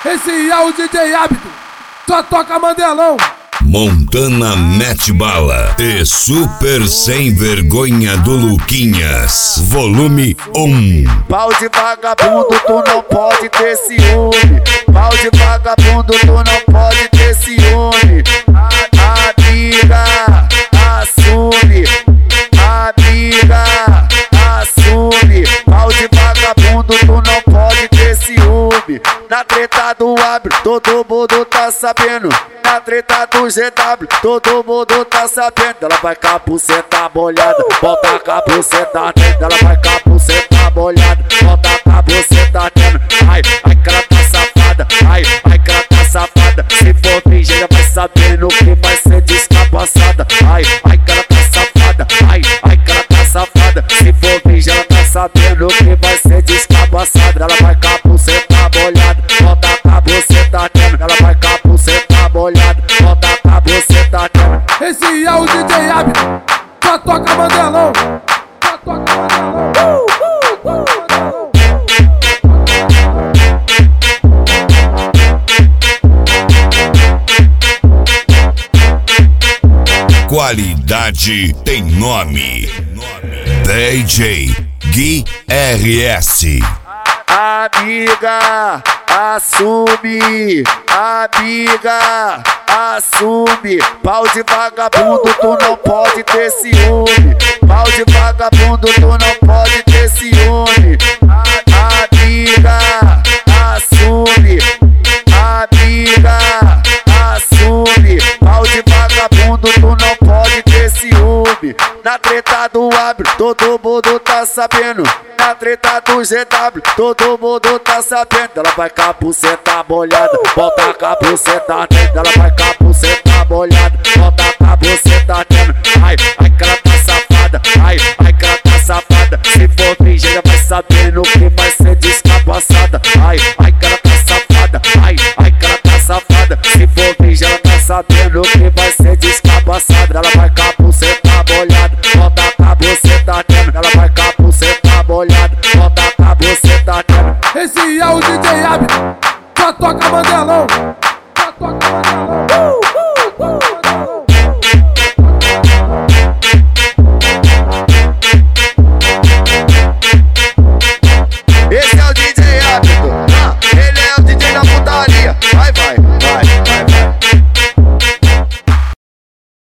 Esse é o DJ Hábito, só toca Mandelão. Montana mete bala e Super Sem Vergonha do Luquinhas, volume 1. Pau de vagabundo, tu não pode ter ciúme. Pau de vagabundo, tu não pode ter ciúme. Amiga, assume. Amiga, assume. Pau de vagabundo, tu não pode ter ciúme. Na treta do Hábito, todo mundo tá sabendo. Na treta do GW, todo mundo tá sabendo. Ela vai com a buceta molhada, volta com a buceta dentro. Ela vai com a buceta molhada, volta com a buceta dentro. Ai, ai que ela tá safada, ai, ai que ela tá safada. Se for virgem, já vai sabendo que vai ser descapaçada. Ai, ai que ela tá safada, ai, ai que ela tá safada. Se for virgem, ela tá sabendo que vai ser descapaçada. Ela vai com a buceta molhada, volta com a buceta dentro. Ela vai com a buceta molhada, volta com a buceta dentro. Esse é o DJ Hábito, só toca Mandelão. Só toca Mandelão. Qualidade tem nome. DJ Gui RS. Amiga, assume. Amiga, assume. Pau de vagabundo, tu não pode ter ciúme. Pau de vagabundo, tu não pode ter ciúme. Amiga, assume. Amiga, assume. Pau de vagabundo, tu não pode ter ciúme. Na treta do Hábito, todo mundo tá sabendo. Na treta do GW, todo mundo tá sabendo. Ela vai com a buceta molhada, volta com a buceta dentro. Ela vai com a buceta molhada, volta com a buceta dentro. Ai, ai que ela tá safada, ai, ai que ela tá safada. Se for virgem, já vai sabendo que vai ser descapaçada. Ai, ai que ela tá safada, ai, ai que ela tá safada. Se for virgem, ela tá sabendo